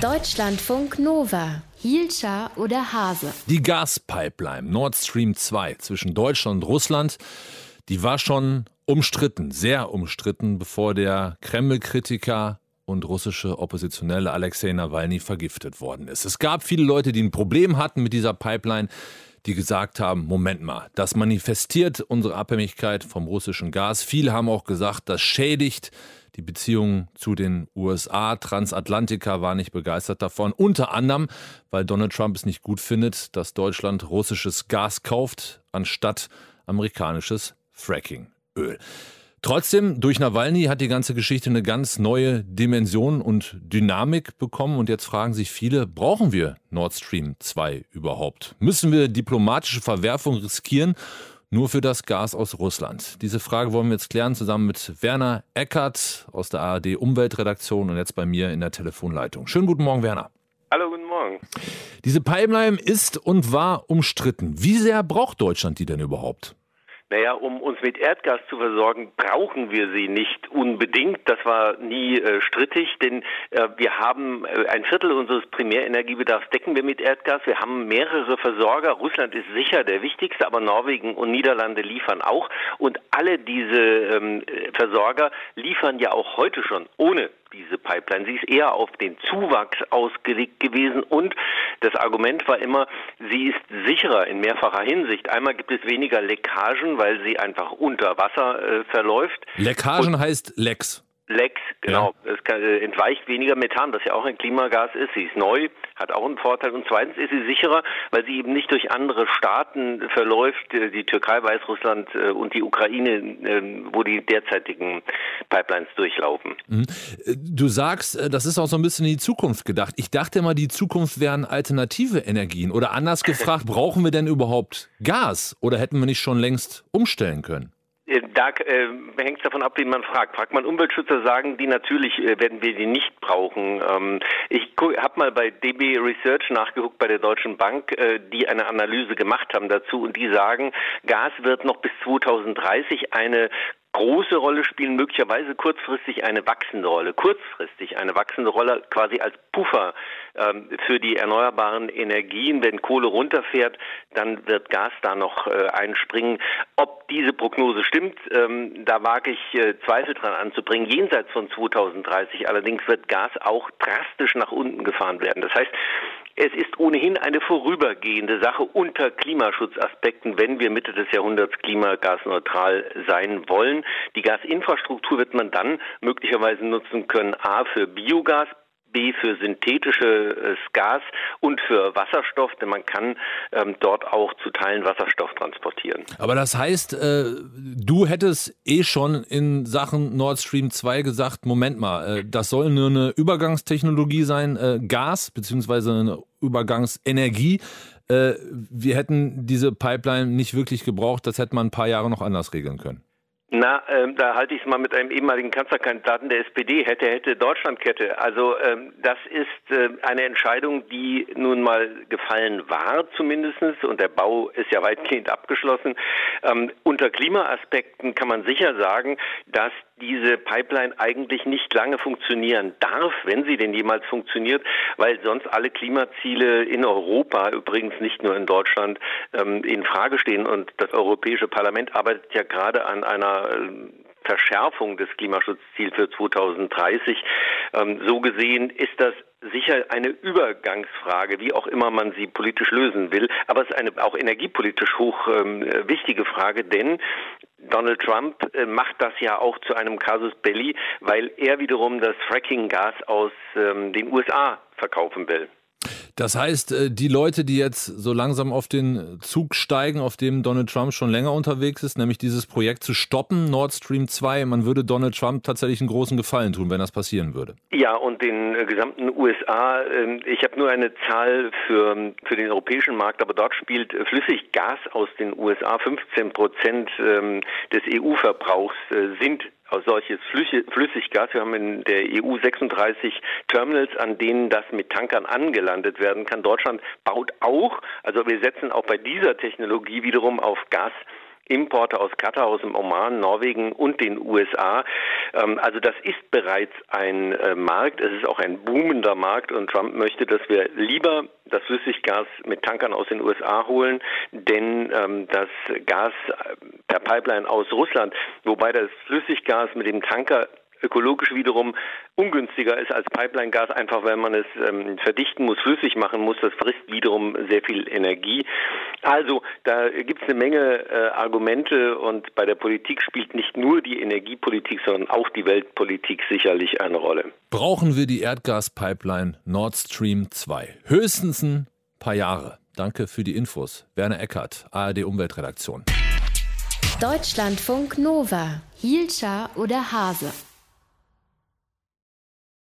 Deutschlandfunk Nova. Hielscher oder Hase? Die Gaspipeline Nord Stream 2 zwischen Deutschland und Russland, die war schon umstritten, sehr umstritten, bevor der Kreml-Kritiker und russische Oppositionelle Alexei Nawalny vergiftet worden ist. Es gab viele Leute, die ein Problem hatten mit dieser Pipeline, die gesagt haben, Moment mal, das manifestiert unsere Abhängigkeit vom russischen Gas. Viele haben auch gesagt, das schädigt die Beziehungen zu den USA. Transatlantiker war nicht begeistert davon. Unter anderem, weil Donald Trump es nicht gut findet, dass Deutschland russisches Gas kauft, anstatt amerikanisches Frackingöl. Trotzdem, durch Nawalny hat die ganze Geschichte eine ganz neue Dimension und Dynamik bekommen. Und jetzt fragen sich viele, brauchen wir Nord Stream 2 überhaupt? Müssen wir diplomatische Verwerfung riskieren, nur für das Gas aus Russland? Diese Frage wollen wir jetzt klären, zusammen mit Werner Eckert aus der ARD Umweltredaktion und jetzt bei mir in der Telefonleitung. Schönen guten Morgen, Werner. Hallo, guten Morgen. Diese Pipeline ist und war umstritten. Wie sehr braucht Deutschland die denn überhaupt? Naja, um uns mit Erdgas zu versorgen, brauchen wir sie nicht unbedingt. Das war nie strittig, denn wir haben ein Viertel unseres Primärenergiebedarfs decken wir mit Erdgas. Wir haben mehrere Versorger. Russland ist sicher der wichtigste, aber Norwegen und Niederlande liefern auch. Und alle diese Versorger liefern ja auch heute schon ohne diese Pipeline. Sie ist eher auf den Zuwachs ausgelegt gewesen und das Argument war immer, sie ist sicherer in mehrfacher Hinsicht. Einmal gibt es weniger Leckagen, weil sie einfach unter Wasser verläuft. Leckagen heißt Lecks. Lecks, genau. Ja. Es entweicht weniger Methan, was ja auch ein Klimagas ist. Sie ist neu, hat auch einen Vorteil. Und zweitens ist sie sicherer, weil sie eben nicht durch andere Staaten verläuft, die Türkei, Weißrussland und die Ukraine, wo die derzeitigen Pipelines durchlaufen. Du sagst, das ist auch so ein bisschen in die Zukunft gedacht. Ich dachte immer, die Zukunft wären alternative Energien. Oder anders gefragt, brauchen wir denn überhaupt Gas? Oder hätten wir nicht schon längst umstellen können? Da hängt es davon ab, wen man fragt. Fragt man Umweltschützer, sagen die, natürlich werden wir die nicht brauchen. Ich habe mal bei DB Research nachgeguckt, bei der Deutschen Bank, die eine Analyse gemacht haben dazu und die sagen, Gas wird noch bis 2030 eine große Rolle spielen, möglicherweise kurzfristig eine wachsende Rolle. Kurzfristig eine wachsende Rolle quasi als Puffer für die erneuerbaren Energien. Wenn Kohle runterfährt, dann wird Gas da noch einspringen. Ob diese Prognose stimmt, da wage ich Zweifel dran anzubringen. Jenseits von 2030 allerdings wird Gas auch drastisch nach unten gefahren werden. Das heißt, es ist ohnehin eine vorübergehende Sache unter Klimaschutzaspekten, wenn wir Mitte des Jahrhunderts klimagasneutral sein wollen. Die Gasinfrastruktur wird man dann möglicherweise nutzen können, a, für Biogas, B, für synthetisches Gas und für Wasserstoff, denn man kann dort auch zu Teilen Wasserstoff transportieren. Aber das heißt, du hättest schon in Sachen Nord Stream 2 gesagt, Moment mal, das soll nur eine Übergangstechnologie sein, Gas beziehungsweise eine Übergangsenergie. Wir hätten diese Pipeline nicht wirklich gebraucht, das hätte man ein paar Jahre noch anders regeln können. Na, da halte ich es mal mit einem ehemaligen Kanzlerkandidaten der SPD, hätte Deutschlandkette. Also das ist eine Entscheidung, die nun mal gefallen war zumindestens und der Bau ist ja weitgehend abgeschlossen. Unter Klimaaspekten kann man sicher sagen, dass diese Pipeline eigentlich nicht lange funktionieren darf, wenn sie denn jemals funktioniert, weil sonst alle Klimaziele in Europa, übrigens nicht nur in Deutschland, in Frage stehen. Und das Europäische Parlament arbeitet ja gerade an einer Verschärfung des Klimaschutzziels für 2030. So gesehen ist das sicher eine Übergangsfrage, wie auch immer man sie politisch lösen will. Aber es ist eine auch energiepolitisch hoch wichtige Frage, denn Donald Trump macht das ja auch zu einem Casus belli, weil er wiederum das Fracking-Gas aus den USA verkaufen will. Das heißt, die Leute, die jetzt so langsam auf den Zug steigen, auf dem Donald Trump schon länger unterwegs ist, nämlich dieses Projekt zu stoppen, Nord Stream 2, man würde Donald Trump tatsächlich einen großen Gefallen tun, wenn das passieren würde. Ja, und den gesamten USA, ich habe nur eine Zahl für den europäischen Markt, aber dort spielt Flüssiggas aus den USA, 15% des EU-Verbrauchs sind solches Flüssiggas. Wir haben in der EU 36 Terminals, an denen das mit Tankern angelandet werden kann. Deutschland baut auch, also wir setzen auch bei dieser Technologie wiederum auf Gas Importe aus Katar, aus dem Oman, Norwegen und den USA. Also das ist bereits ein Markt, es ist auch ein boomender Markt und Trump möchte, dass wir lieber das Flüssiggas mit Tankern aus den USA holen, denn das Gas per Pipeline aus Russland, wobei das Flüssiggas mit dem Tanker ökologisch wiederum ungünstiger ist als Pipeline-Gas, einfach weil man es verdichten muss, flüssig machen muss. Das frisst wiederum sehr viel Energie. Also da gibt es eine Menge Argumente und bei der Politik spielt nicht nur die Energiepolitik, sondern auch die Weltpolitik sicherlich eine Rolle. Brauchen wir die Erdgaspipeline Nord Stream 2? Höchstens ein paar Jahre. Danke für die Infos. Werner Eckert, ARD Umweltredaktion. Deutschlandfunk Nova. Hielscher oder Hase?